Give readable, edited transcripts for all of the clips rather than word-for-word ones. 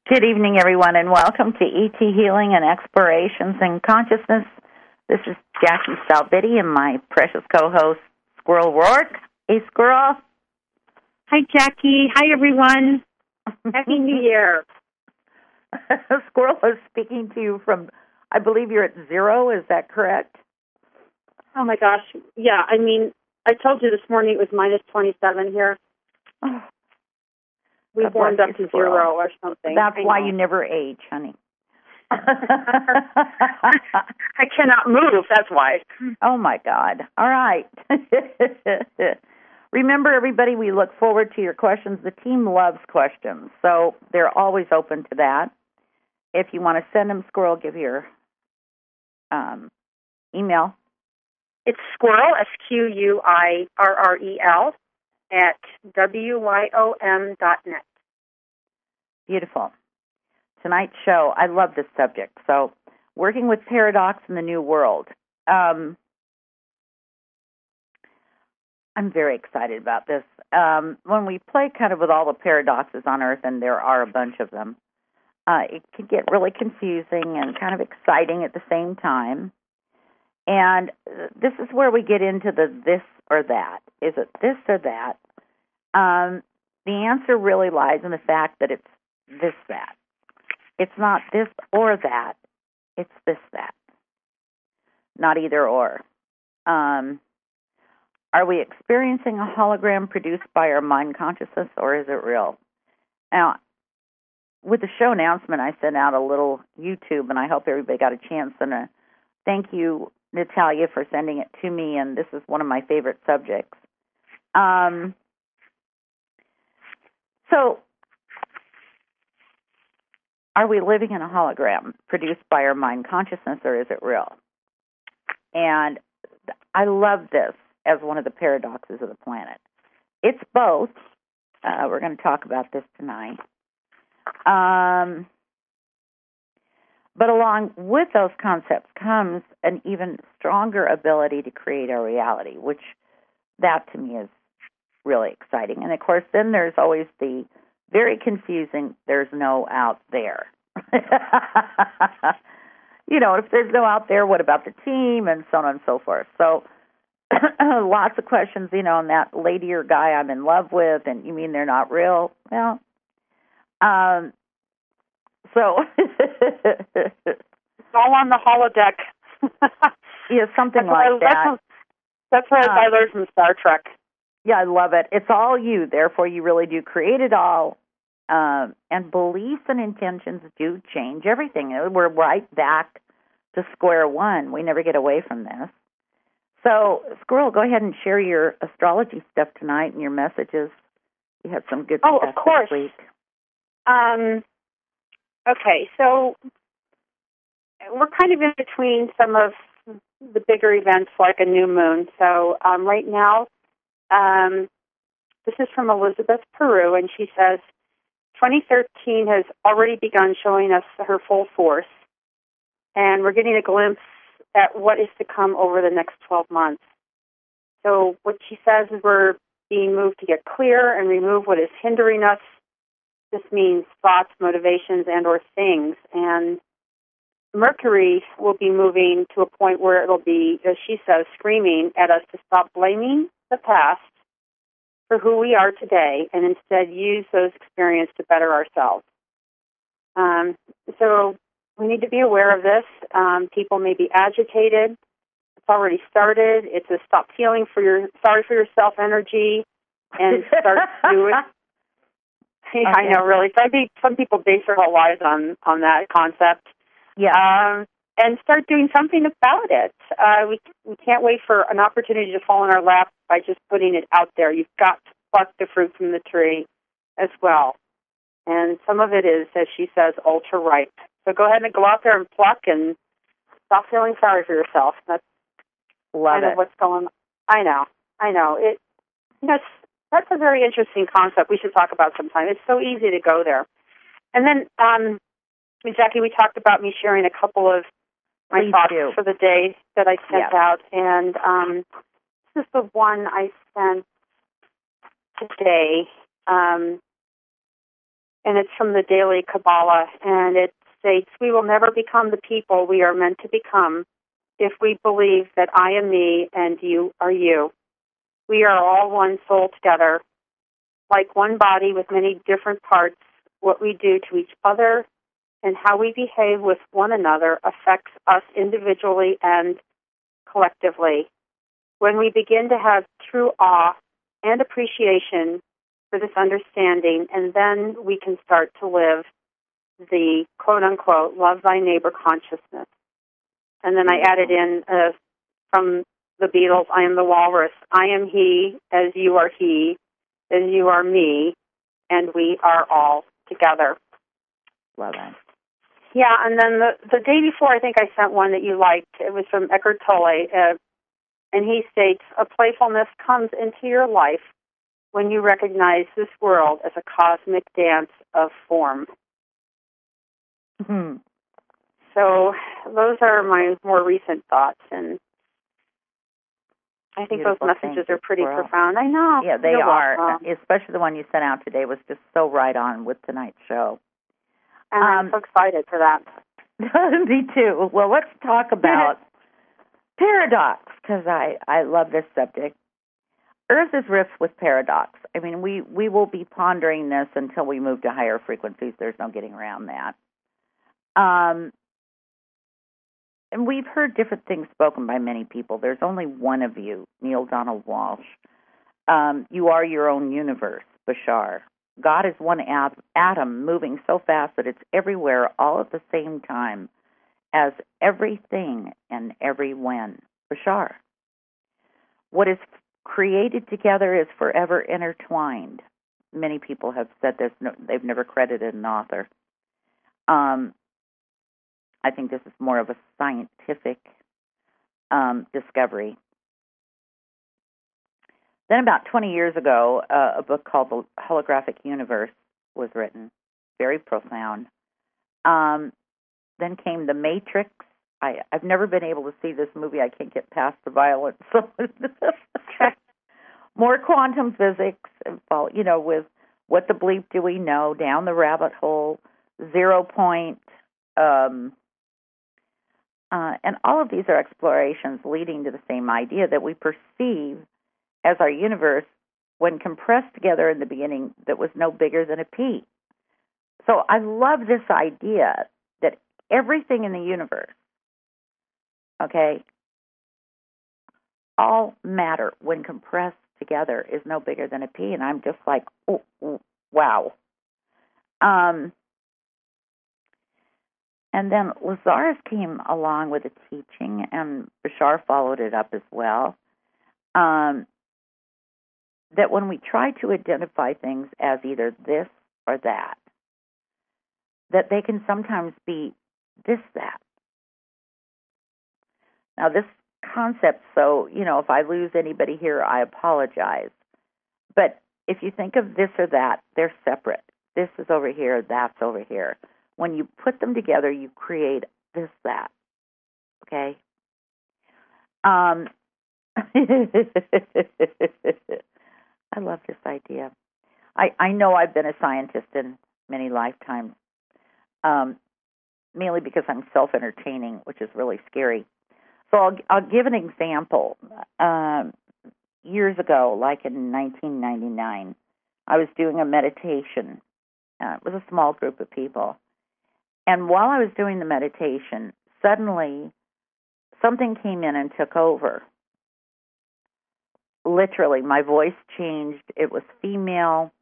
Good evening, everyone, and welcome to ET Healing and Explorations in Consciousness. This is Jackie Salvitti and my precious co-host, Squirrel Rourke. Hey, Squirrel. Hi, Jackie. Hi, everyone. Happy New Year. Squirrel is speaking to you from, I believe you're at 0. Is that correct? Oh, my gosh. Yeah, I mean, I told you this morning it was minus 27 here. Oh, we warmed up to 0 or something. That's why you never age, honey. I cannot move. That's why. Oh, my God. All right. Remember, everybody, we look forward to your questions. The team loves questions, so they're always open to that. If you want to send them, Squirrel, give your email. It's Squirrel, SQUIRREL, at WYOM.net. Beautiful. Tonight's show, I love this subject. So, working with paradox in the new world. I'm very excited about this. When we play kind of with all the paradoxes on Earth, and there are a bunch of them, it can get really confusing and kind of exciting at the same time. And this is where we get into the this or that. Is it this or that? The answer really lies in the fact that it's this, that. It's not this or that. It's this, that. Not either or. Are we experiencing a hologram produced by our mind consciousness, or is it real? Now, with the show announcement, I sent out a little YouTube, and I hope everybody got a chance. And thank you, Natalia, for sending it to me, and this is one of my favorite subjects. So, are we living in a hologram produced by our mind consciousness, or is it real? And I love this as one of the paradoxes of the planet. It's both. We're going to talk about this tonight. But along with those concepts comes an even stronger ability to create our reality, which that to me is really exciting. And of course, then there's always the very confusing, there's no out there. If there's no out there, what about the team, and so on and so forth. So lots of questions, on that lady or guy I'm in love with, and you mean they're not real? Well, so it's all on the holodeck. Yeah, something like that. That's what I learned from Star Trek. Yeah, I love it. It's all you. Therefore, you really do create it all. And beliefs and intentions do change everything. We're right back to square one. We never get away from this. So, Squirrel, go ahead and share your astrology stuff tonight and your messages. You have some good stuff of course. this week. Okay, so we're kind of in between some of the bigger events like a new moon. So right now, this is from Elizabeth Peru, and she says, 2013 has already begun showing us her full force, and we're getting a glimpse at what is to come over the next 12 months. So what she says is we're being moved to get clear and remove what is hindering us. This means thoughts, motivations, and or things. And Mercury will be moving to a point where it'll be, as she says, screaming at us to stop blaming the past for who we are today and instead use those experiences to better ourselves. So we need to be aware of this. People may be agitated. It's already started. It's a stop feeling sorry for yourself energy and start to do it. Okay. I know, really. Some people base their whole lives on that concept. Yeah. And start doing something about it. We can't wait for an opportunity to fall in our lap by just putting it out there. You've got to pluck the fruit from the tree as well. And some of it is, as she says, ultra ripe. So go ahead and go out there and pluck and stop feeling sorry for yourself. That's kind of what's going on. I know. That's a very interesting concept we should talk about sometime. It's so easy to go there. And then, Jackie, we talked about me sharing a couple of my thoughts for the day that I sent out. And this is the one I sent today. and it's from the Daily Kabbalah, and it states, "We will never become the people we are meant to become if we believe that I am me and you are you. We are all one soul together. Like one body with many different parts, what we do to each other and how we behave with one another affects us individually and collectively. When we begin to have true awe and appreciation for this understanding, and then we can start to live the quote-unquote love thy neighbor consciousness." And then I added in from the Beatles, "I am the walrus. I am he as you are he, as you are me, and we are all together." Love it. Yeah, and then the day before, I think I sent one that you liked. It was from Eckhart Tolle, and he states, "A playfulness comes into your life when you recognize this world as a cosmic dance of form." Mm-hmm. So those are my more recent thoughts, and I think Beautiful. those messages are pretty profound. I know. Yeah, they You're are. welcome. Especially the one you sent out today was just so right on with tonight's show. And I'm so excited for that. Me too. Well, let's talk about paradox, because I love this subject. Earth is rife with paradox. I mean, we will be pondering this until we move to higher frequencies. There's no getting around that. And we've heard different things spoken by many people. There's only one of you, Neale Donald Walsch. You are your own universe, Bashar. God is one atom moving so fast that it's everywhere all at the same time as everything and everyone, Bashar. What is created together is forever intertwined. Many people have said this. No, they've never credited an author. I think this is more of a scientific discovery. Then about 20 years ago, a book called The Holographic Universe was written. Very profound. Then came The Matrix. I've never been able to see this movie. I can't get past the violence. More quantum physics, with what the bleep do we know, down the rabbit hole, 0 point, and all of these are explorations leading to the same idea that we perceive as our universe, when compressed together in the beginning, that was no bigger than a pea. So I love this idea that everything in the universe, okay, all matter when compressed together is no bigger than a pea. And I'm just like, oh, wow. And then Lazarus came along with a teaching, and Bashar followed it up as well, that when we try to identify things as either this or that they can sometimes be this, that. Now, this concept, so, if I lose anybody here, I apologize. But if you think of this or that, they're separate. This is over here, that's over here. When you put them together, you create this, that. Okay? I love this idea. I know I've been a scientist in many lifetimes, mainly because I'm self-entertaining, which is really scary. So I'll give an example. Years ago, like in 1999, I was doing a meditation. It was a small group of people. And while I was doing the meditation, suddenly something came in and took over. Literally, my voice changed. It was female,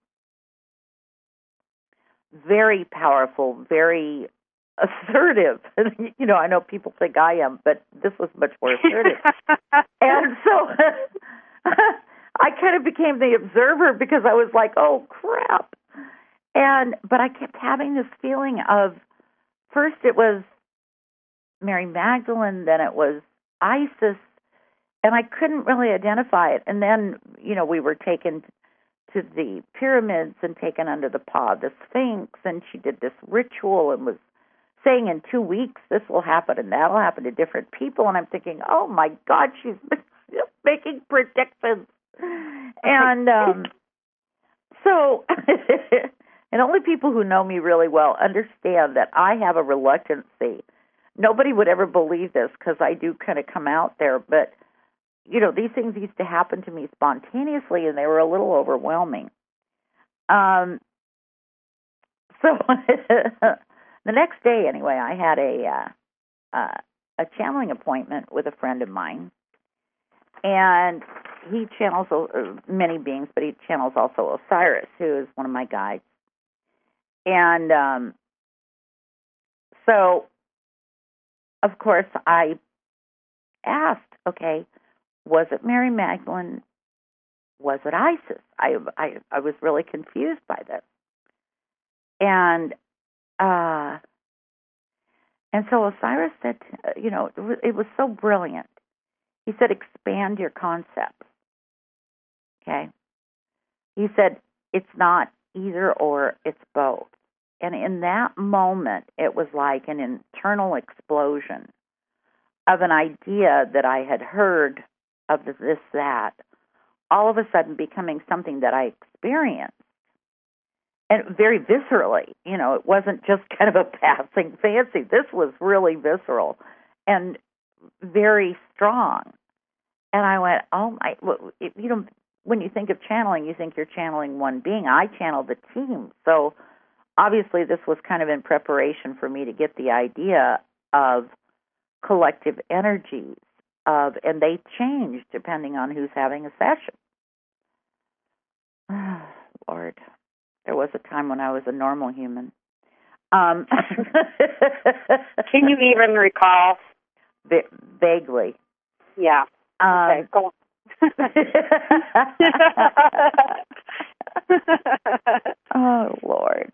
very powerful, very assertive. I know people think I am, but this was much more assertive. And so I kind of became the observer because I was like, oh, crap. But I kept having this feeling of, first it was Mary Magdalene, then it was Isis, and I couldn't really identify it. And then, we were taken to the pyramids and taken under the paw of the Sphinx, and she did this ritual and was saying in 2 weeks this will happen and that will happen to different people. And I'm thinking, oh, my God, she's making predictions. And so And only people who know me really well understand that I have a reluctancy. Nobody would ever believe this because I do kind of come out there, but these things used to happen to me spontaneously, and they were a little overwhelming. So the next day, anyway, I had a channeling appointment with a friend of mine, and he channels many beings, but he channels also Osiris, who is one of my guides. And so, of course, I asked, okay, was it Mary Magdalene? Was it Isis? I was really confused by this. And so Osiris said, it was so brilliant. He said, expand your concepts. Okay? He said, it's not either or, it's both. And in that moment, it was like an internal explosion of an idea that I had heard of this, that, all of a sudden becoming something that I experienced. And very viscerally, it wasn't just kind of a passing fancy. This was really visceral and very strong. And I went, oh my, when you think of channeling, you think you're channeling one being. I channeled the team. So obviously this was kind of in preparation for me to get the idea of collective energies and they change depending on who's having a session. Oh, Lord. There was a time when I was a normal human. Can you even recall? Vaguely. Yeah. Okay, go on. Oh, Lord.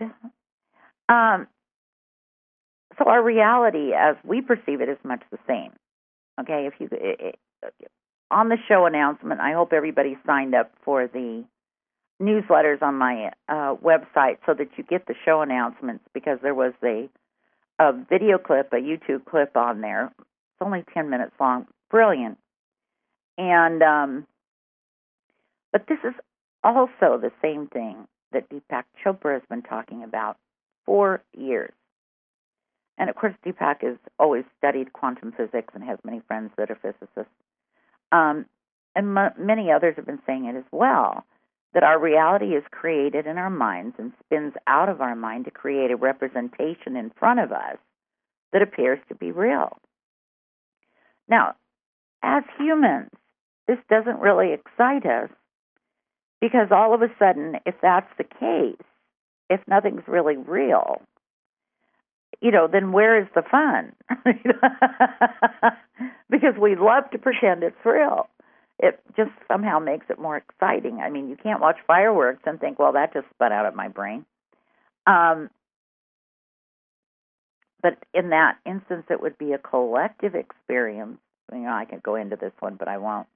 So our reality, as we perceive it, is much the same. Okay, on the show announcement, I hope everybody signed up for the newsletters on my website so that you get the show announcements, because there was a video clip, a YouTube clip on there. It's only 10 minutes long. Brilliant. And but this is also the same thing that Deepak Chopra has been talking about for years. And of course, Deepak has always studied quantum physics and has many friends that are physicists. And many others have been saying it as well, that our reality is created in our minds and spins out of our mind to create a representation in front of us that appears to be real. Now, as humans, this doesn't really excite us, because all of a sudden, if that's the case, if nothing's really real, then where is the fun? Because we love to pretend it's real. It just somehow makes it more exciting. I mean, you can't watch fireworks and think, well, that just spun out of my brain. But in that instance, it would be a collective experience. I could go into this one, but I won't.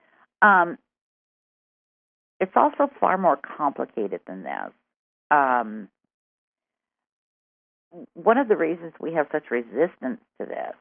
It's also far more complicated than this. One of the reasons we have such resistance to this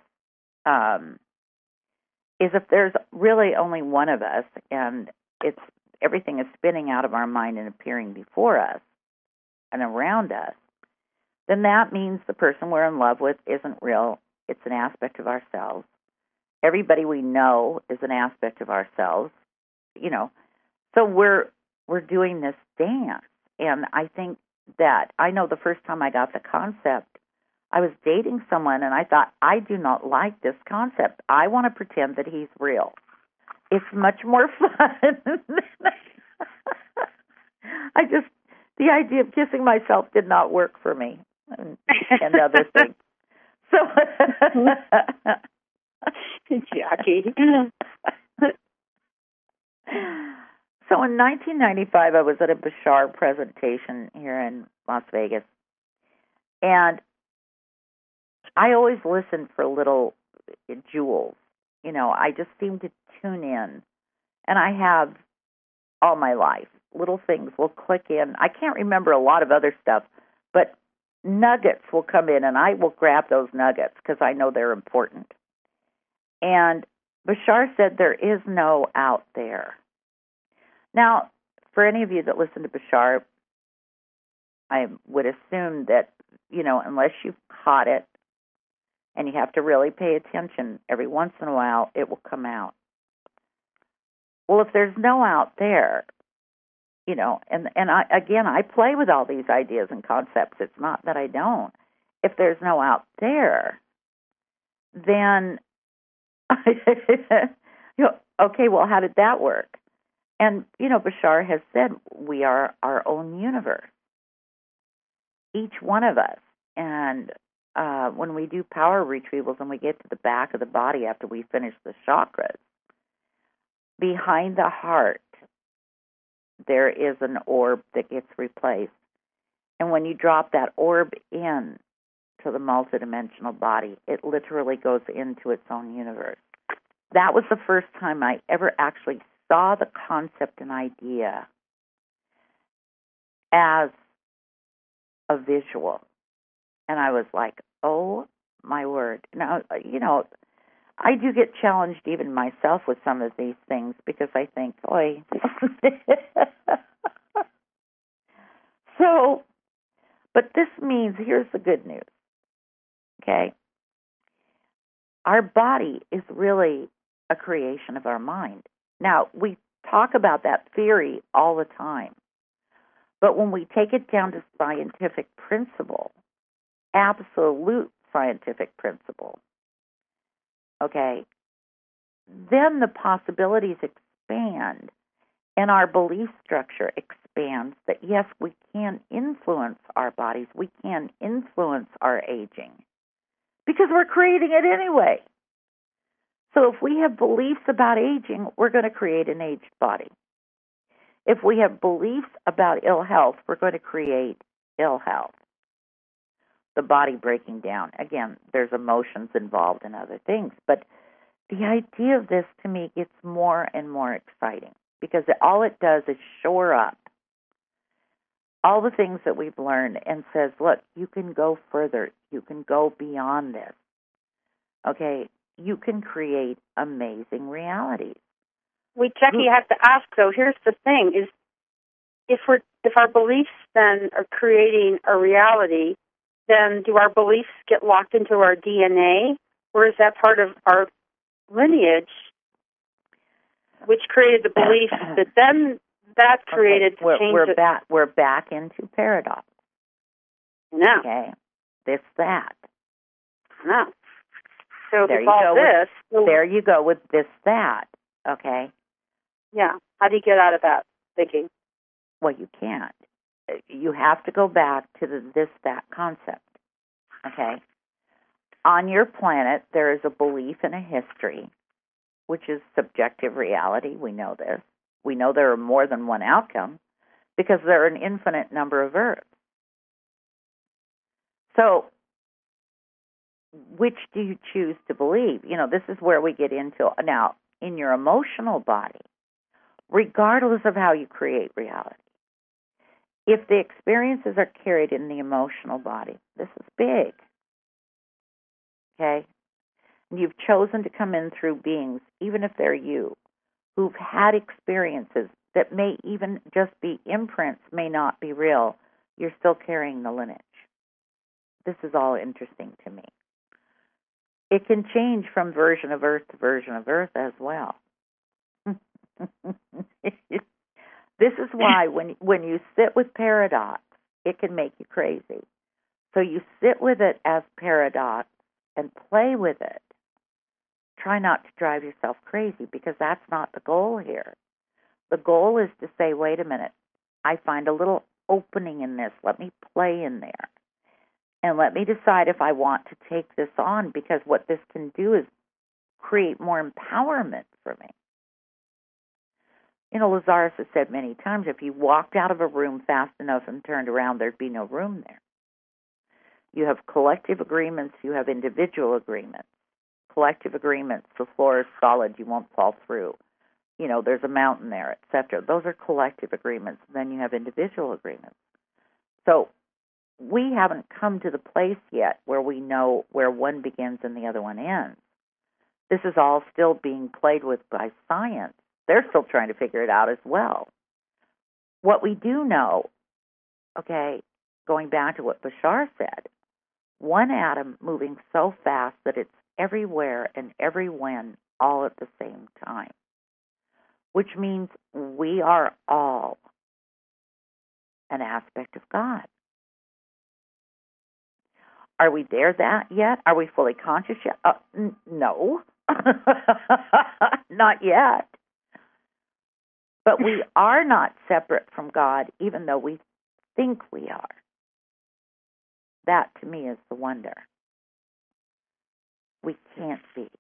is if there's really only one of us and everything is spinning out of our mind and appearing before us and around us, then that means the person we're in love with isn't real. It's an aspect of ourselves. Everybody we know is an aspect of ourselves. So we're doing this dance, and I think that I know the first time I got the concept, I was dating someone, and I thought, I do not like this concept. I want to pretend that he's real. It's much more fun. The idea of kissing myself did not work for me, and other things. So, Jackie. So in 1995, I was at a Bashar presentation here in Las Vegas, and I always listen for little jewels. I just seem to tune in, and I have all my life. Little things will click in. I can't remember a lot of other stuff, but nuggets will come in, and I will grab those nuggets because I know they're important. And Bashar said there is no out there. Now, for any of you that listen to Bashar, I would assume that, unless you've caught it, and you have to really pay attention, every once in a while it will come out. Well, if there's no out there, I play with all these ideas and concepts. It's not that I don't. If there's no out there, then, okay, well, how did that work? And, Bashar has said we are our own universe, each one of us. And when we do power retrievals and we get to the back of the body after we finish the chakras, behind the heart, there is an orb that gets replaced. And when you drop that orb in to the multidimensional body, it literally goes into its own universe. That was the first time I ever actually saw the concept and idea as a visual. And I was like, oh, my word. Now, I do get challenged even myself with some of these things because I think, oy. So, but this means, here's the good news, okay? Our body is really a creation of our mind. Now, we talk about that theory all the time, but when we take it down to scientific principle, absolute scientific principle, okay, then the possibilities expand and our belief structure expands that, yes, we can influence our bodies, we can influence our aging, because we're creating it anyway. So if we have beliefs about aging, we're going to create an aged body. If we have beliefs about ill health, we're going to create ill health. The body breaking down. Again, there's emotions involved and other things. But the idea of this, to me, gets more and more exciting because all it does is shore up all the things that we've learned and says, look, you can go further. You can go beyond this. Okay? You can create amazing realities. Jackie, you have to ask, though, here's the thing, is if our beliefs then are creating a reality, then do our beliefs get locked into our DNA, or is that part of our lineage, which created the belief that then that created the change? We're back into paradox. No. Okay, that. No. So there with all this, there you go with that. Okay. Yeah. How do you get out of that thinking? Well, you can't. You have to go back to the that concept. Okay. On your planet, there is a belief and a history, which is subjective reality. We know this. We know there are more than one outcome because there are an infinite number of Earths. So, which do you choose to believe? This is where we get into now in your emotional body, regardless of how you create reality. If the experiences are carried in the emotional body, this is big. Okay? And you've chosen to come in through beings, even if they're you, who've had experiences that may even just be imprints, may not be real. You're still carrying the lineage. This is all interesting to me. It can change from version of Earth to version of Earth as well. This is why when you sit with paradox, it can make you crazy. So you sit with it as paradox and play with it. Try not to drive yourself crazy because that's not the goal here. The goal is to say, wait a minute, I find a little opening in this. Let me play in there. And let me decide if I want to take this on, because what this can do is create more empowerment for me. Lazarus has said many times, if you walked out of a room fast enough and turned around, there'd be no room there. You have collective agreements, you have individual agreements. Collective agreements, the floor is solid, you won't fall through. There's a mountain there, etc. Those are collective agreements. Then you have individual agreements. So we haven't come to the place yet where we know where one begins and the other one ends. This is all still being played with by science. They're still trying to figure it out as well. What we do know, okay, going back to what Bashar said, one atom moving so fast that it's everywhere and everywhen all at the same time, which means we are all an aspect of God. Are we there yet? Are we fully conscious yet? No. Not yet. But we are not separate from God, even though we think we are. That, to me, is the wonder. We can't be.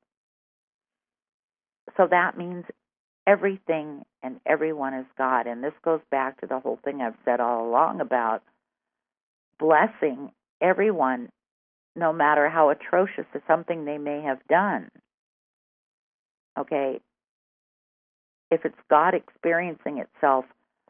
So that means everything and everyone is God. And this goes back to the whole thing I've said all along about blessing everyone, no matter how atrocious is something they may have done. Okay? If it's God experiencing itself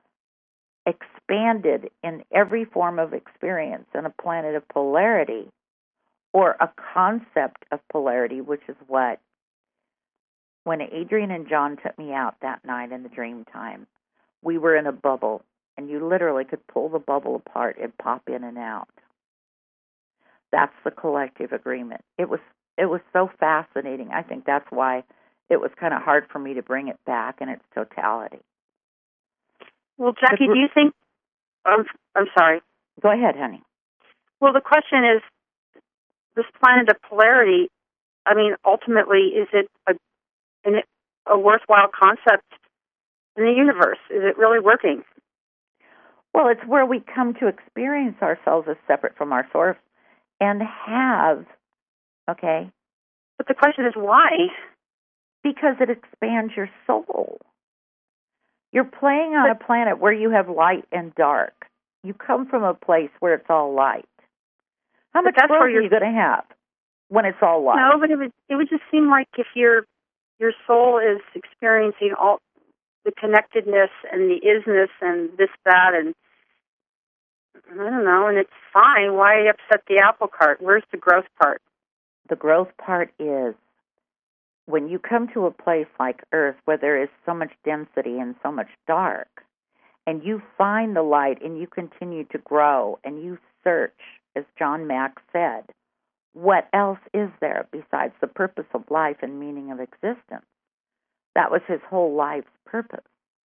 expanded in every form of experience in a planet of polarity, or a concept of polarity, which is what, when Adrian and John took me out that night in the dream time, we were in a bubble, and you literally could pull the bubble apart and pop in and out. That's the collective agreement. It was so fascinating. I think that's why it was kind of hard for me to bring it back in its totality. Well, Jackie, do you think... I'm sorry. Go ahead, honey. Well, the question is, this planet of polarity, I mean, ultimately, is it a worthwhile concept in the universe? Is it really working? Well, it's where we come to experience ourselves as separate from our source and have, okay? But the question is why? Because it expands your soul. You're playing on a planet where you have light and dark. You come from a place where it's all light. How much growth are you going to have when it's all light? No, but it would just seem like if your soul is experiencing all the connectedness and the isness and this, that, and I don't know, and it's fine. Why upset the apple cart? Where's the growth part? The growth part is when you come to a place like Earth where there is so much density and so much dark, and you find the light and you continue to grow and you search, as John Mack said, what else is there besides the purpose of life and meaning of existence? That was his whole life's purpose.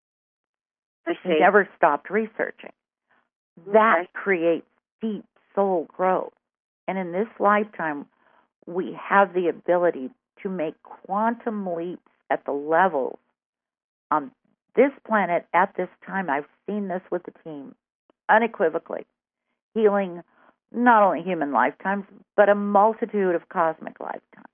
He never stopped researching. That creates deep soul growth. And in this lifetime, we have the ability to make quantum leaps at the levels on this planet at this time. I've seen this with the team unequivocally, healing not only human lifetimes, but a multitude of cosmic lifetimes.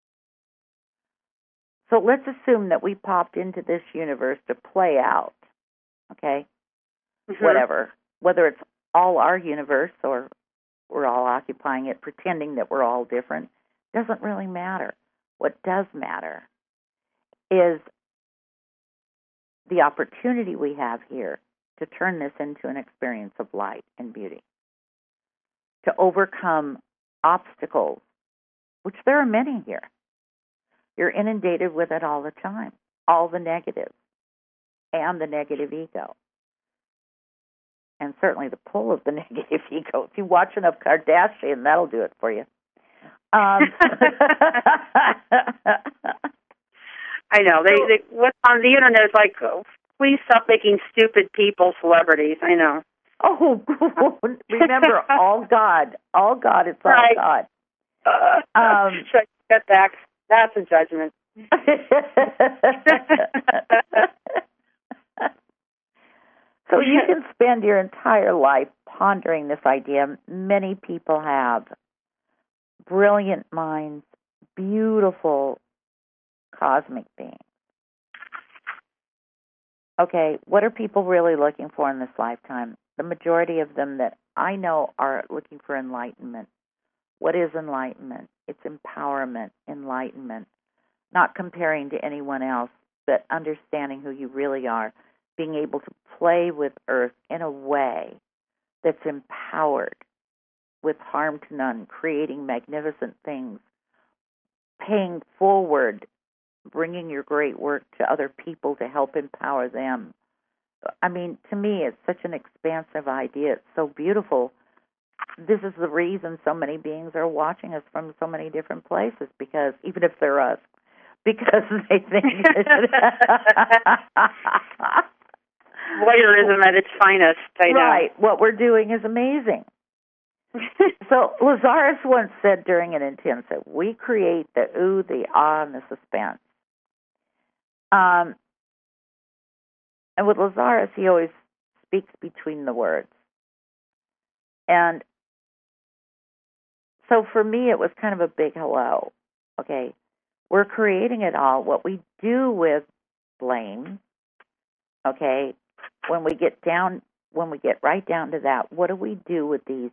So let's assume that we popped into this universe to play out, okay? Mm-hmm. Whatever. Whether it's all our universe or we're all occupying it, pretending that we're all different, doesn't really matter. What does matter is the opportunity we have here to turn this into an experience of light and beauty, to overcome obstacles, which there are many here. You're inundated with it all the time, all the negatives and the negative ego. And certainly the pull of the negative ego. If you watch enough Kardashian, that'll do it for you. I know. They what's on the internet is like, oh, please stop making stupid people celebrities. I know. Oh, remember, all God. All God, it's all right. God. Should I get back? That's a judgment. So you can spend your entire life pondering this idea. Many people have. Brilliant minds, beautiful cosmic beings. Okay, what are people really looking for in this lifetime? The majority of them that I know are looking for enlightenment. What is enlightenment? It's empowerment, enlightenment, not comparing to anyone else, but understanding who you really are, being able to play with Earth in a way that's empowered, with harm to none, creating magnificent things, paying forward, bringing your great work to other people to help empower them. I mean, to me, it's such an expansive idea. It's so beautiful this is the reason so many beings are watching us from so many different places, because even if they're us, because they think voyeurism at its finest. I know. Right. What we're doing is amazing. So Lazarus once said during an intensive, we create the ooh, the ah, and the suspense. And with Lazarus, he always speaks between the words. And so for me, it was kind of a big hello. Okay, we're creating it all. What we do with blame, okay, when we get right down to that, what do we do with these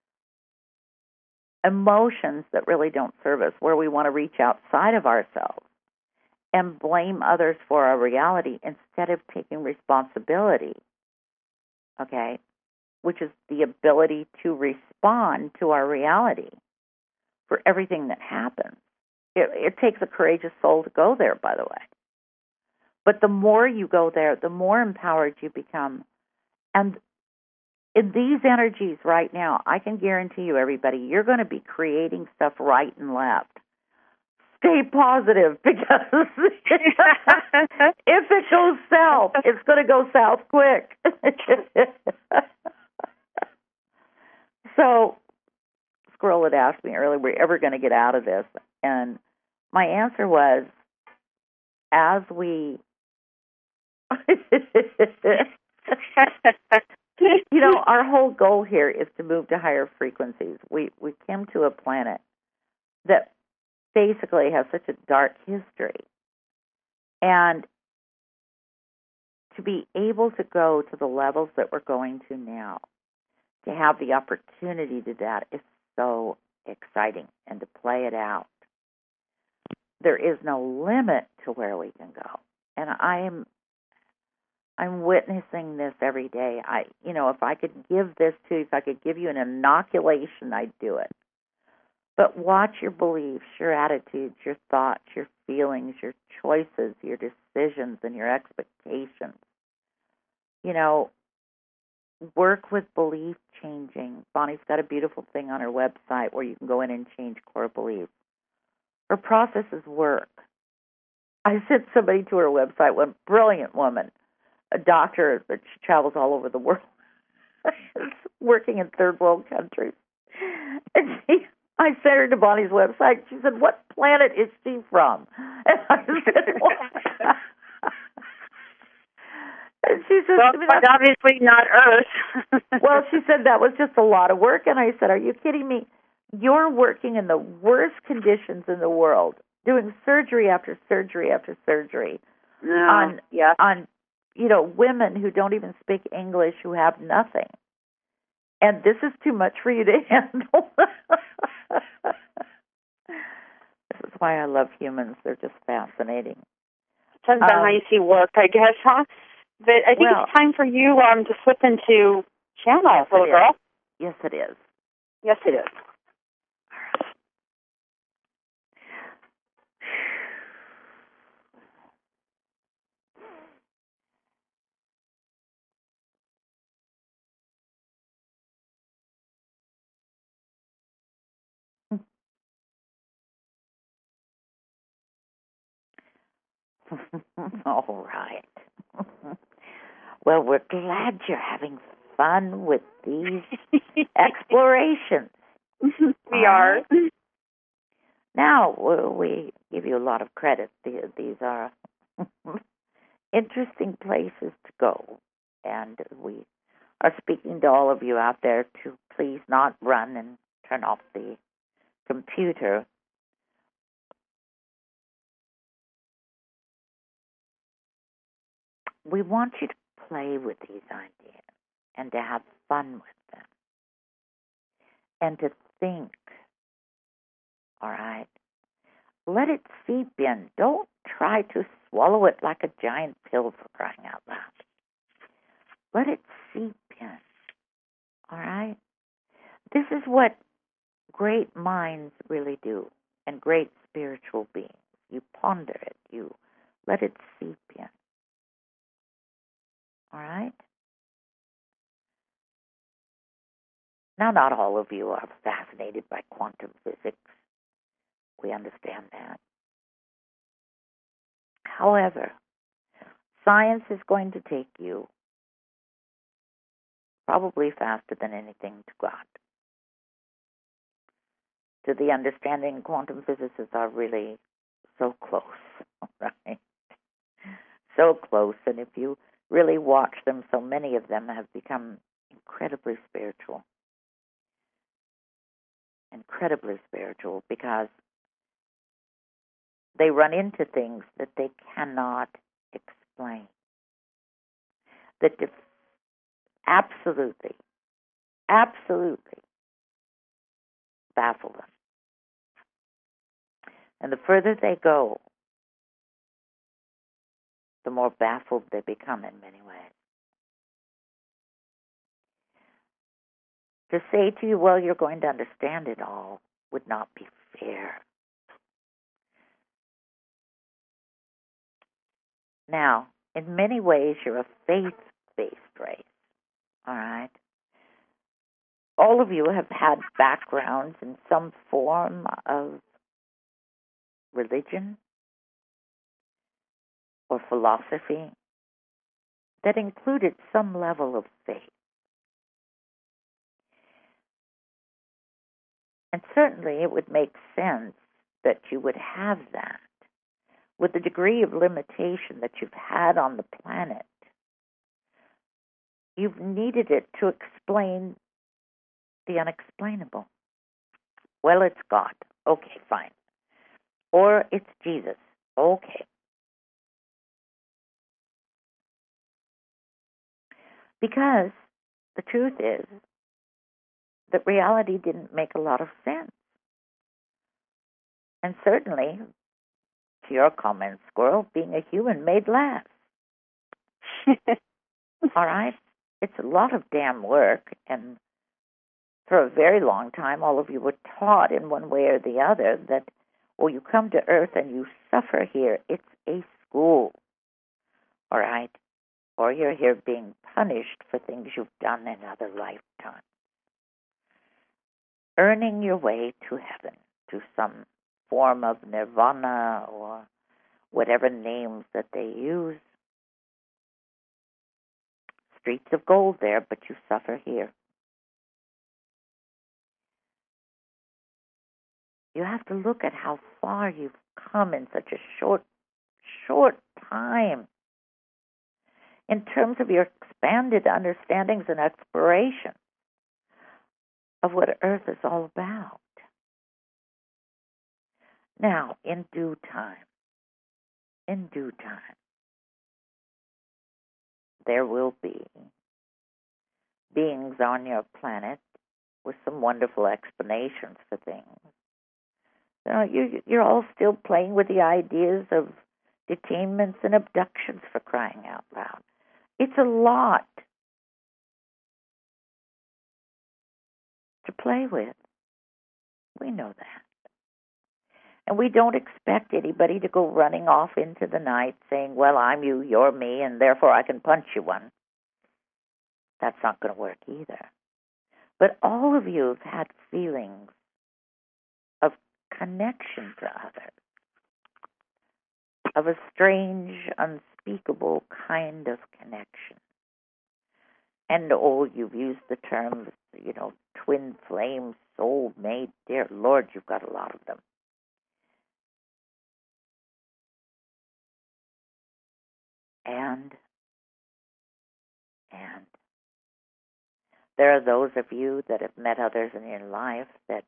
emotions that really don't serve us, where we want to reach outside of ourselves and blame others for our reality instead of taking responsibility, okay, which is the ability to respond to our reality for everything that happens. It takes a courageous soul to go there, by the way. But the more you go there, the more empowered you become. And in these energies right now, I can guarantee you, everybody, you're going to be creating stuff right and left. Stay positive, because if it goes south, it's going to go south quick. So, Squirrel had asked me earlier, we're ever going to get out of this? And my answer was, as we... You know, our whole goal here is to move to higher frequencies. We came to a planet that basically has such a dark history. And to be able to go to the levels that we're going to now, to have the opportunity to do that is so exciting, and to play it out. There is no limit to where we can go. And I'm witnessing this every day. If I could give this to you, if I could give you an inoculation, I'd do it. But watch your beliefs, your attitudes, your thoughts, your feelings, your choices, your decisions, and your expectations. Work with belief changing. Bonnie's got a beautiful thing on her website where you can go in and change core beliefs. Her processes work. I sent somebody to her website, one brilliant woman, a doctor, but she travels all over the world, working in third world countries. And I sent her to Bonnie's website. She said, "What planet is she from?" And I said, "What?" And she said, "Well, obviously not Earth." Well, she said that was just a lot of work. And I said, "Are you kidding me? You're working in the worst conditions in the world, doing surgery after surgery after surgery on women who don't even speak English, who have nothing. And this is too much for you to handle." This is why I love humans. They're just fascinating. Depends on how you see work, I guess, huh? But I think it's time for you to slip into channel, little girl. Yes, it is. Yes, it is. All right. Well, we're glad you're having fun with these explorations. We are. Now, we give you a lot of credit. These are interesting places to go. And we are speaking to all of you out there to please not run and turn off the computer. We want you to play with these ideas and to have fun with them and to think, all right? Let it seep in. Don't try to swallow it like a giant pill, for crying out loud. Let it seep in, all right? This is what great minds really do, and great spiritual beings. You ponder it. You let it seep in. All right? Now, not all of you are fascinated by quantum physics. We understand that. However, science is going to take you probably faster than anything to God. To the understanding quantum physicists are really so close, right? So close, and if you really watch them, so many of them have become incredibly spiritual. Incredibly spiritual, because they run into things that they cannot explain. That absolutely baffle them. And the further they go, the more baffled they become in many ways. To say to you, well, you're going to understand it all, would not be fair. Now, in many ways, you're a faith-based race, all right? All of you have had backgrounds in some form of religion or philosophy that included some level of faith. And certainly it would make sense that you would have that. With the degree of limitation that you've had on the planet, you've needed it to explain the unexplainable. Well, it's God. Okay, fine. Or it's Jesus. Okay. Because the truth is that reality didn't make a lot of sense. And certainly, to your comment, Squirrel, being a human made laughs. All right? It's a lot of damn work, and for a very long time, all of you were taught in one way or the other that, well, you come to Earth and you suffer here. It's a school, all right? Or you're here being punished for things you've done in other lifetimes. Earning your way to heaven, to some form of nirvana or whatever names that they use. Streets of gold there, but you suffer here. You have to look at how far you've come in such a short time in terms of your expanded understandings and exploration of what Earth is all about. Now, in due time, there will be beings on your planet with some wonderful explanations for things. You're all still playing with the ideas of detainments and abductions, for crying out loud. It's a lot to play with. We know that. And we don't expect anybody to go running off into the night saying, well, I'm you, you're me, and therefore I can punch you one. That's not going to work either. But all of you have had feelings of connection to others, of a strange, unspeakable kind of connection. And you've used the terms, twin flame, soul mate. Dear Lord, you've got a lot of them. And there are those of you that have met others in your life that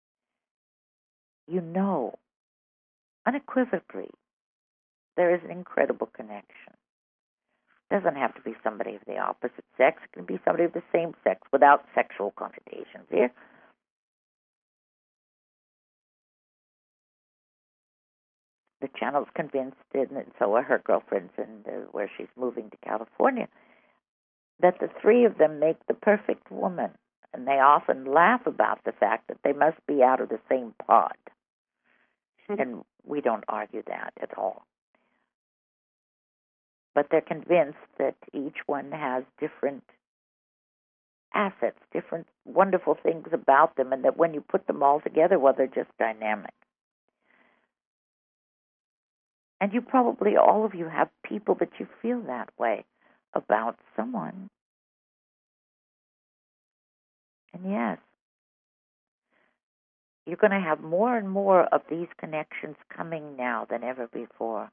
unequivocally there is an incredible connection. It doesn't have to be somebody of the opposite sex. It can be somebody of the same sex without sexual connotations here. The channel's convinced, and so are her girlfriends, and where she's moving to California, that the three of them make the perfect woman. And they often laugh about the fact that they must be out of the same pod. And we don't argue that at all. But they're convinced that each one has different assets, different wonderful things about them, and that when you put them all together, well, they're just dynamic. And you probably, all of you, have people that you feel that way about someone. And yes, you're going to have more and more of these connections coming now than ever before.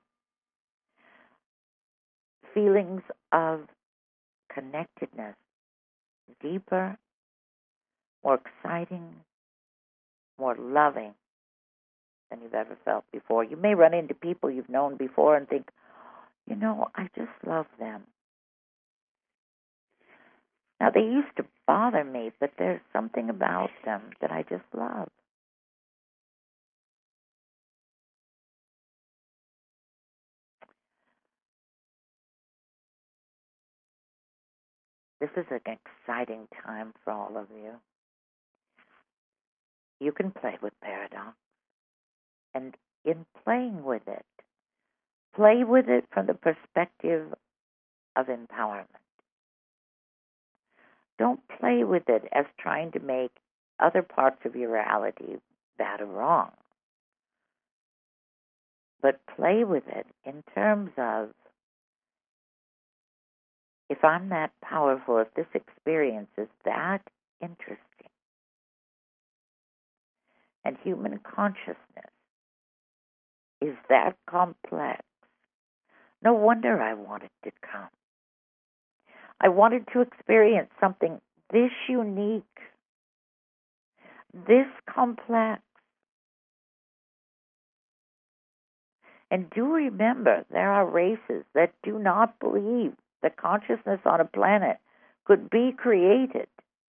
Feelings of connectedness, deeper, more exciting, more loving than you've ever felt before. You may run into people you've known before and think, I just love them. Now, they used to bother me, but there's something about them that I just love. This is an exciting time for all of you. You can play with paradox. And in playing with it, play with it from the perspective of empowerment. Don't play with it as trying to make other parts of your reality bad or wrong. But play with it in terms of, if I'm that powerful, if this experience is that interesting, and human consciousness is that complex, no wonder I wanted to come. I wanted to experience something this unique, this complex. And do remember, there are races that do not believe that consciousness on a planet could be created,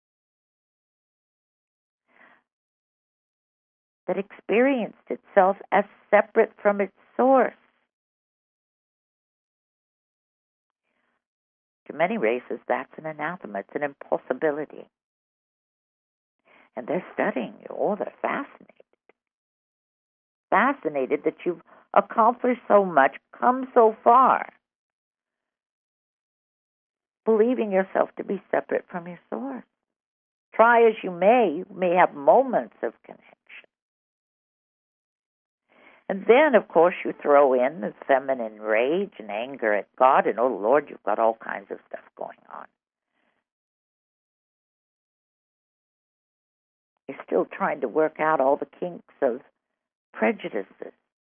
that experienced itself as separate from its source. To many races, that's an anathema. It's an impossibility. And they're studying you. Oh, they're fascinated. Fascinated that you've accomplished so much, come so far, believing yourself to be separate from your source. Try as you may have moments of connection. And then, of course, you throw in the feminine rage and anger at God, and, oh, Lord, you've got all kinds of stuff going on. You're still trying to work out all the kinks of prejudices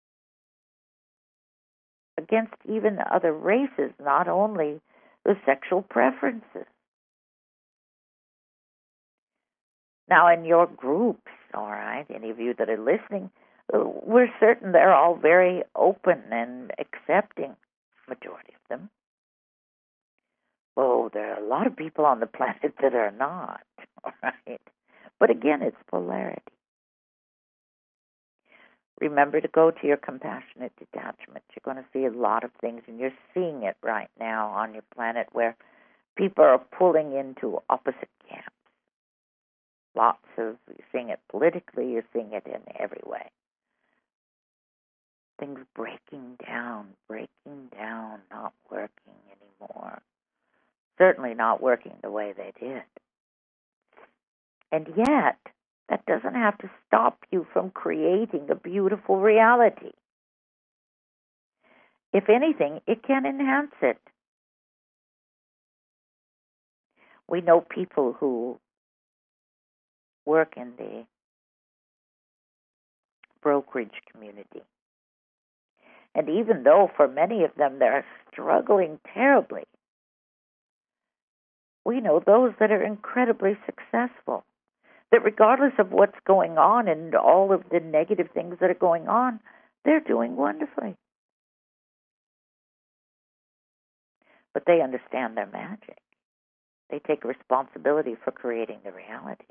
against even other races, not only the sexual preferences. Now, in your groups, all right, any of you that are listening, we're certain they're all very open and accepting, majority of them. Oh, there are a lot of people on the planet that are not, all right? But again, it's polarity. Remember to go to your compassionate detachment. You're going to see a lot of things, and you're seeing it right now on your planet where people are pulling into opposite camps. You're seeing it politically, you're seeing it in every way. Things breaking down, not working anymore. Certainly not working the way they did. And yet, that doesn't have to stop you from creating a beautiful reality. If anything, it can enhance it. We know people who work in the brokerage community. And even though for many of them they're struggling terribly, we know those that are incredibly successful, that regardless of what's going on and all of the negative things that are going on, they're doing wonderfully. But they understand their magic. They take responsibility for creating the reality.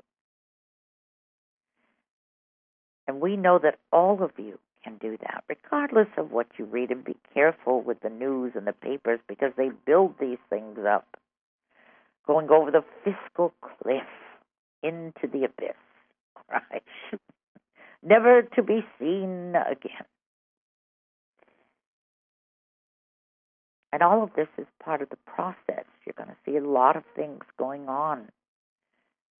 And we know that all of you can do that, regardless of what you read. And be careful with the news and the papers, because they build these things up, going over the fiscal cliff into the abyss, right? Never to be seen again. And all of this is part of the process. You're going to see a lot of things going on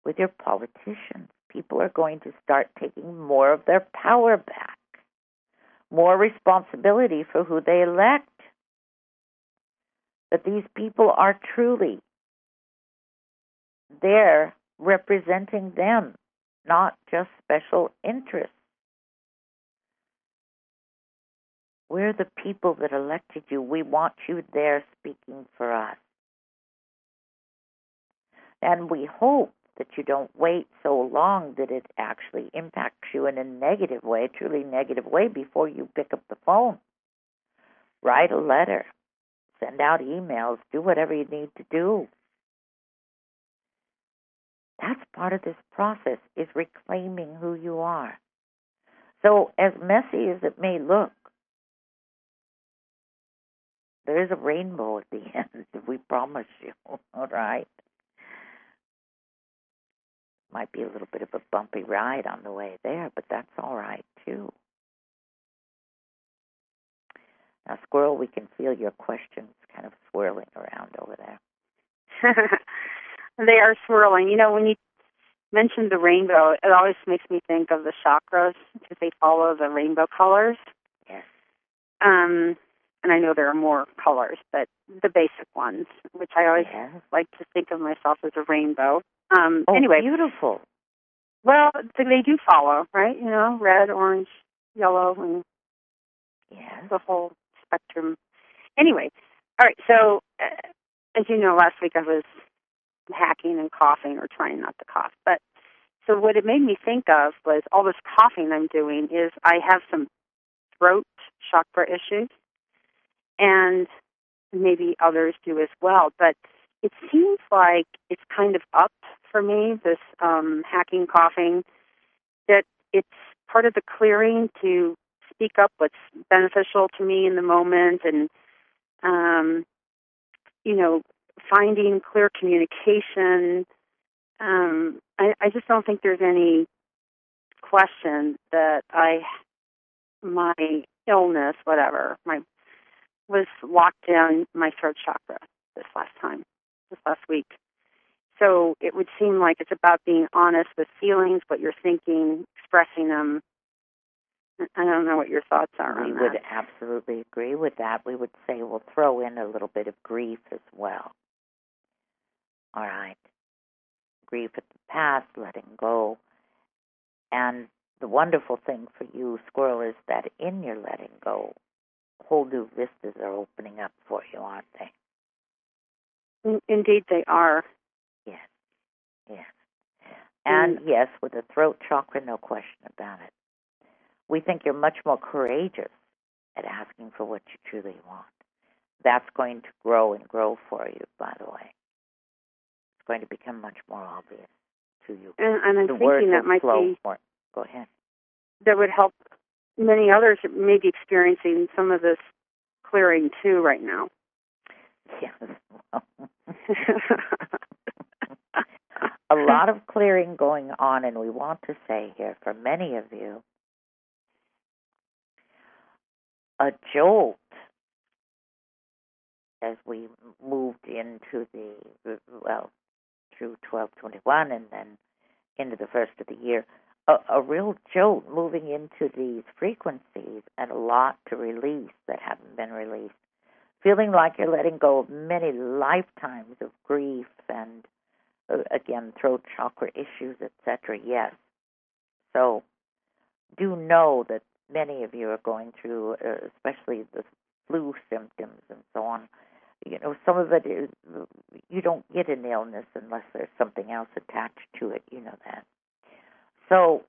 with your politicians. People are going to start taking more of their power back, more responsibility for who they elect. But these people are truly there representing them, not just special interests. We're the people that elected you. We want you there speaking for us. And we hope that you don't wait so long that it actually impacts you in a negative way, a truly negative way, before you pick up the phone. Write a letter. Send out emails. Do whatever you need to do. That's part of this process, is reclaiming who you are. So as messy as it may look, there is a rainbow at the end, we promise you, all right? Might be a little bit of a bumpy ride on the way there, but that's all right, too. Now, Squirrel, we can feel your questions kind of swirling around over there. They are swirling. You know, when you mentioned the rainbow, it always makes me think of the chakras, because they follow the rainbow colors. Yes. And I know there are more colors, but the basic ones, which I always like to think of myself as a rainbow. Anyway, beautiful. Well, they do follow, right? You know, red, orange, yellow, and the whole spectrum. Anyway, all right, so as you know, last week I was hacking and coughing, or trying not to cough. But so what it made me think of was all this coughing I'm doing is I have some throat chakra issues, and maybe others do as well. But it seems like it's kind of up for me, this hacking, coughing, that it's part of the clearing to speak up what's beneficial to me in the moment, and, you know, finding clear communication. I just don't think there's any question that my illness, whatever, was locked down my throat chakra this last week. So it would seem like it's about being honest with feelings, what you're thinking, expressing them. I don't know what your thoughts are on that. We would absolutely agree with that. We would say we'll throw in a little bit of grief as well. All right. Grief at the past, letting go. And the wonderful thing for you, Squirrel, is that in your letting go, whole new vistas are opening up for you, aren't they? Indeed they are. Yes, yes. And yes, with the throat chakra, no question about it. We think you're much more courageous at asking for what you truly want. That's going to grow and grow for you, by the way. It's going to become much more obvious to you. And I'm thinking that might be... Go ahead. That would help many others that may be experiencing some of this clearing, too, right now. Yes. A lot of clearing going on, and we want to say here, for many of you, a jolt as we moved into through 12/21 and then into the first of the year, a real jolt moving into these frequencies, and a lot to release that haven't been released. Feeling like you're letting go of many lifetimes of grief and, again, throat chakra issues, etc. Yes. So do know that many of you are going through, especially the flu symptoms and so on. You know, some of it is, you don't get an illness unless there's something else attached to it. You know that. So,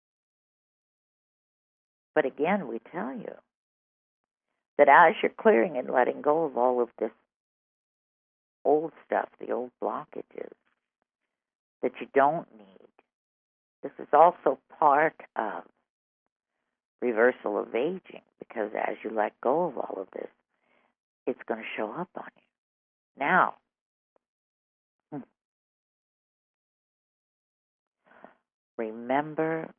but again, we tell you that as you're clearing and letting go of all of this old stuff, the old blockages that you don't need, this is also part of reversal of aging, because as you let go of all of this, it's going to show up on you. Now, remember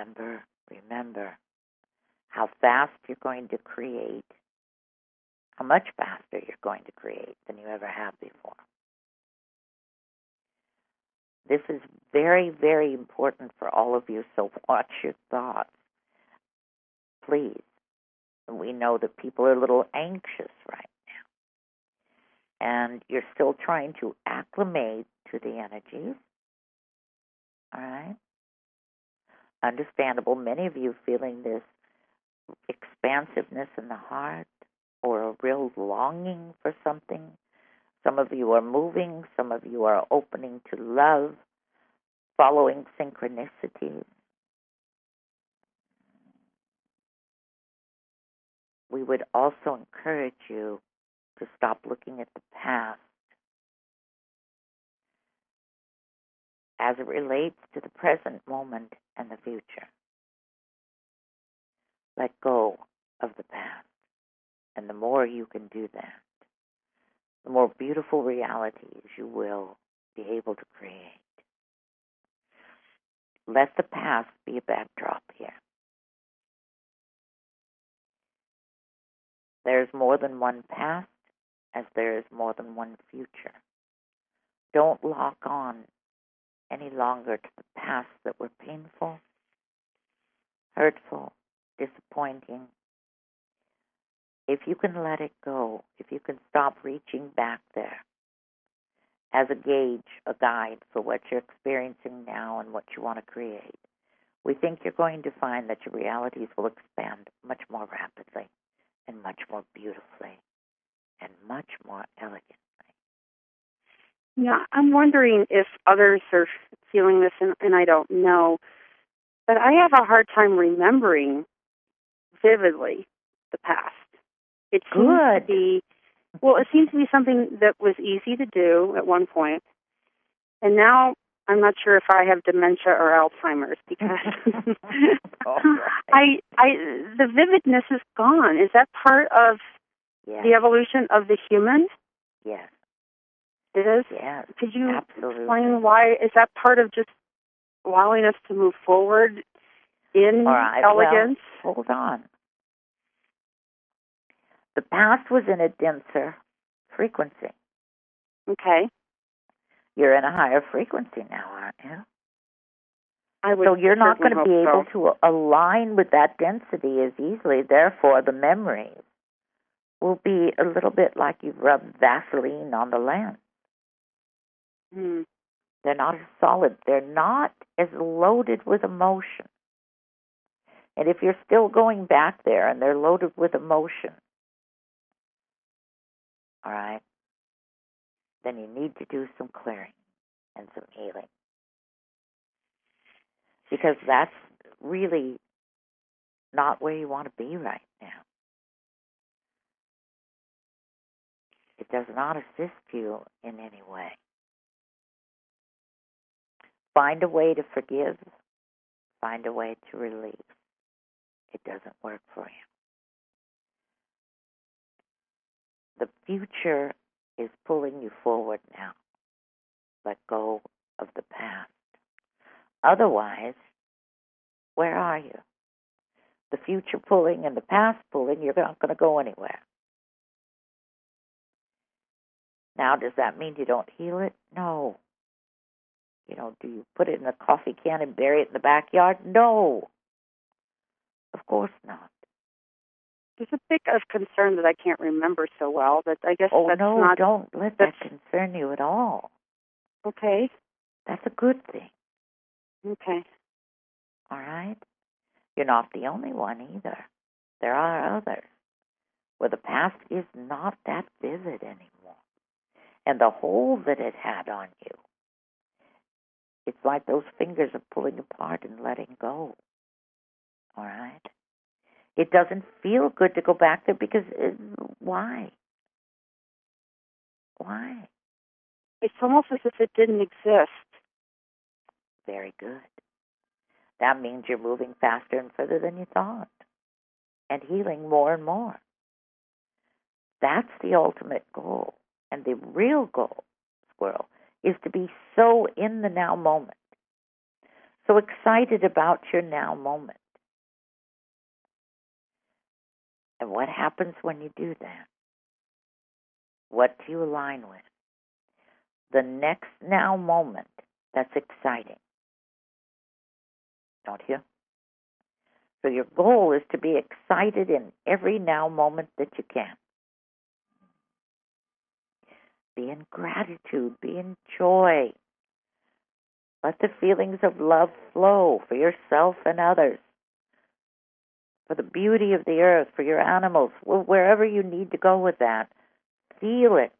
how fast you're going to create, how much faster you're going to create than you ever have before. This is very, very important for all of you, so watch your thoughts. Please. We know that people are a little anxious right now. And you're still trying to acclimate to the energies. All right? Understandable. Many of you feeling this expansiveness in the heart or a real longing for something. Some of you are moving. Some of you are opening to love, following synchronicities. We would also encourage you to stop looking at the past as it relates to the present moment and the future. Let go of the past. And the more you can do that, the more beautiful realities you will be able to create. Let the past be a backdrop here. There's more than one past as there is more than one future. Don't lock on any longer to the past that were painful, hurtful, disappointing. If you can let it go, if you can stop reaching back there as a gauge, a guide for what you're experiencing now and what you want to create, we think you're going to find that your realities will expand much more rapidly and much more beautifully and much more elegantly. Yeah, I'm wondering if others are feeling this, and I don't know, but I have a hard time remembering vividly the past. It seems to be, it seems to be something that was easy to do at one point, and now I'm not sure if I have dementia or Alzheimer's because Right. the vividness is gone. Is that part of the evolution of the human? Yes. It is? Yes. Could you Absolutely. explain why? Is that part of just allowing us to move forward in elegance? Well, hold on. The past was in a denser frequency. Okay. You're in a higher frequency now, aren't you? So you're not going to be able to align with that density as easily. Therefore, the memories will be a little bit like you've rubbed Vaseline on the lens. Mm. They're not as solid. They're not as loaded with emotion. And if you're still going back there and they're loaded with emotion, all right, then you need to do some clearing and some healing. Because that's really not where you want to be right now. It does not assist you in any way. Find a way to forgive. Find a way to release. It doesn't work for you. The future is pulling you forward now. Let go of the past. Otherwise, where are you? The future pulling and the past pulling, you're not going to go anywhere. Now, does that mean you don't heal it? No. Do you put it in a coffee can and bury it in the backyard? No. Of course not. There's a bit of concern that I can't remember so well, but I guess that's no, not... don't let that concern you at all. Okay. That's a good thing. Okay. All right? You're not the only one either. There are others where the past is not that vivid anymore. And the hold that it had on you, it's like those fingers are pulling apart and letting go. All right? It doesn't feel good to go back there because why? Why? It's almost as if it didn't exist. Very good. That means you're moving faster and further than you thought and healing more and more. That's the ultimate goal. And the real goal, Squirrel, is to be so in the now moment, so excited about your now moment. And what happens when you do that? What do you align with? The next now moment That's exciting. Don't you? So your goal is to be excited in every now moment that you can. Be in gratitude. Be in joy. Let the feelings of love flow for yourself and others, for the beauty of the earth, for your animals, wherever you need to go with that. Feel it.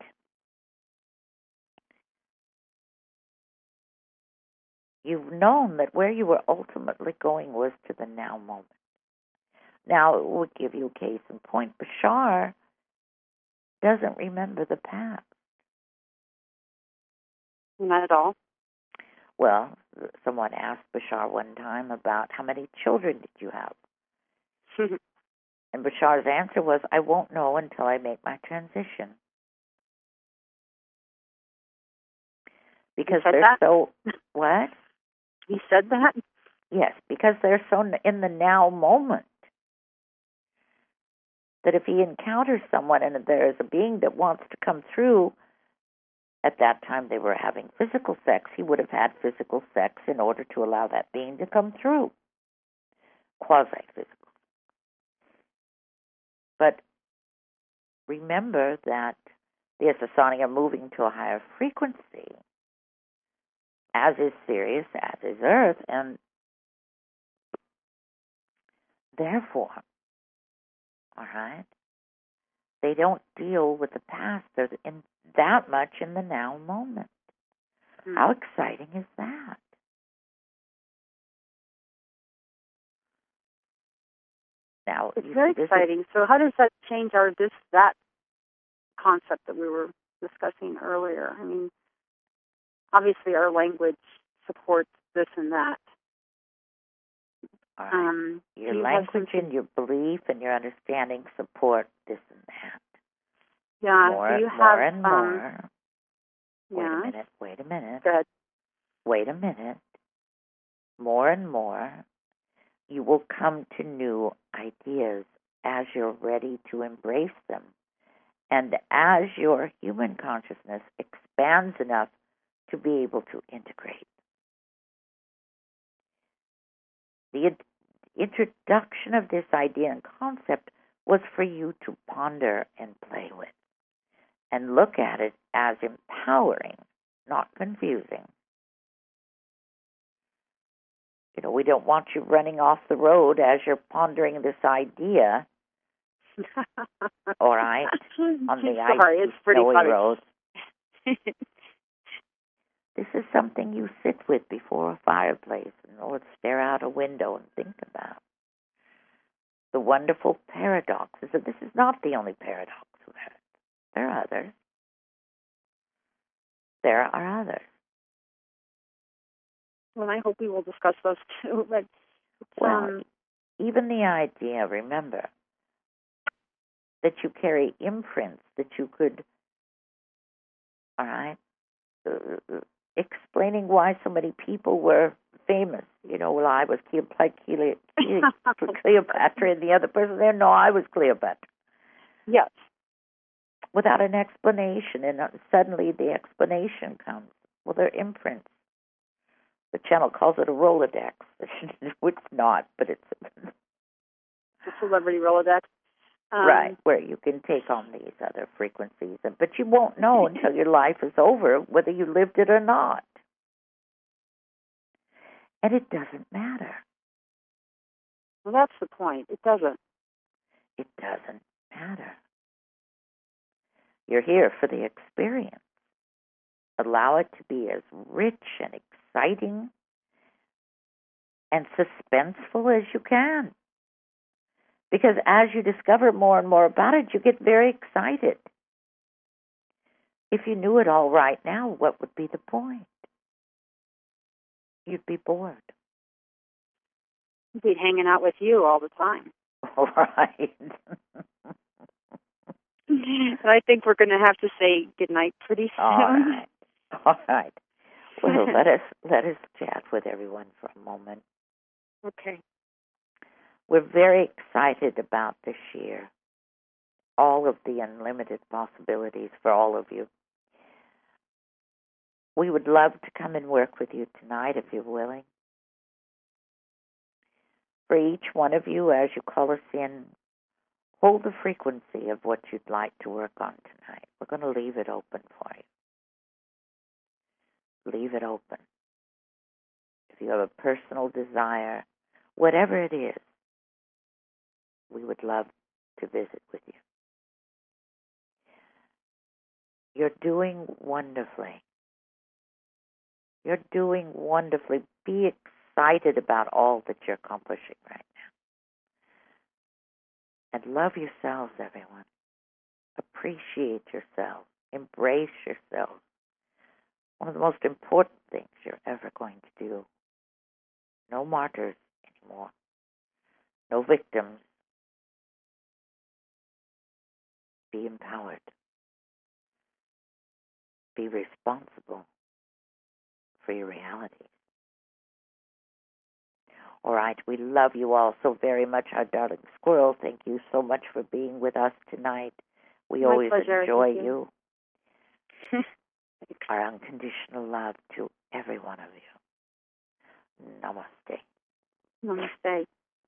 You've known that where you were ultimately going was to the now moment. Now, it would give you a case in point. Bashar doesn't remember the past. Not at all. Well, someone asked Bashar one time about how many children did you have? And Bashar's answer was, I won't know until I make my transition. Because they're so... What? He said that? Yes, because they're so in the now moment that if he encounters someone and there is a being that wants to come through, at that time they were having physical sex, he would have had physical sex in order to allow that being to come through. Quasi-physical. But remember that the Asasani are moving to a higher frequency, as is Sirius, as is Earth, and therefore, all right, they don't deal with the past. They're in that much in the now moment. How exciting is that? Now, it's very exciting. So how does that change that concept that we were discussing earlier? I mean, obviously our language supports this and that. Your language and your belief and your understanding support this and that. Yeah, more, so you more have, and more. Yeah. Wait a minute. Good. Wait a minute. More and more, you will come to new ideas as you're ready to embrace them. And as your human consciousness expands enough to be able to integrate. The introduction of this idea and concept was for you to ponder and play with and look at it as empowering, not confusing. You know, we don't want you running off the road as you're pondering this idea. All right, on the icy, snowy road. This is something you sit with before a fireplace or stare out a window and think about. The wonderful paradoxes of this is not the only paradox of it. There are others. There are others. Well, I hope we will discuss those too. But even the idea, remember, that you carry imprints that you could, all right, explaining why so many people were famous. You know, well, I was Cleopatra and the other person there, no, I was Cleopatra. Yes. Without an explanation, and suddenly the explanation comes. Well, they're imprints. The channel calls it a Rolodex. It's not, but it's a celebrity Rolodex. Right, where you can take on these other frequencies. But you won't know until your life is over whether you lived it or not. And it doesn't matter. Well, that's the point. It doesn't. It doesn't matter. You're here for the experience. Allow it to be as rich and exciting and suspenseful as you can. Because as you discover more and more about it, you get very excited. If you knew it all right now, what would be the point? You'd be bored. I'd be hanging out with you all the time. All right. And I think we're going to have to say goodnight pretty soon. All right. All right. Well, let us chat with everyone for a moment. Okay. We're very excited about this year. All of the unlimited possibilities for all of you. We would love to come and work with you tonight if you're willing. For each one of you, as you call us in, hold the frequency of what you'd like to work on tonight. We're going to leave it open for you. Leave it open. If you have a personal desire, whatever it is, we would love to visit with you. You're doing wonderfully. You're doing wonderfully. Be excited about all that you're accomplishing right now. And love yourselves, everyone. Appreciate yourselves. Embrace yourselves. One of the most important things you're ever going to do. No martyrs anymore. No victims. Be empowered. Be responsible for your reality. All right, we love you all so very much, our darling squirrel. Thank you so much for being with us tonight. We My always pleasure. enjoy you. Our unconditional love to every one of you. Namaste. Namaste.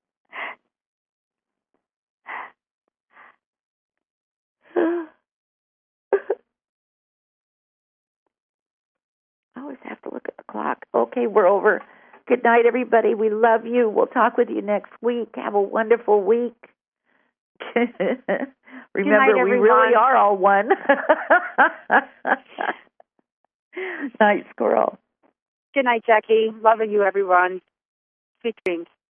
I always have to look at the clock. Okay, we're over. Good night, everybody. We love you. We'll talk with you next week. Have a wonderful week. Remember, we really are all one. Night, squirrel. Good night, Jackie. Loving you, everyone. Sweet dreams.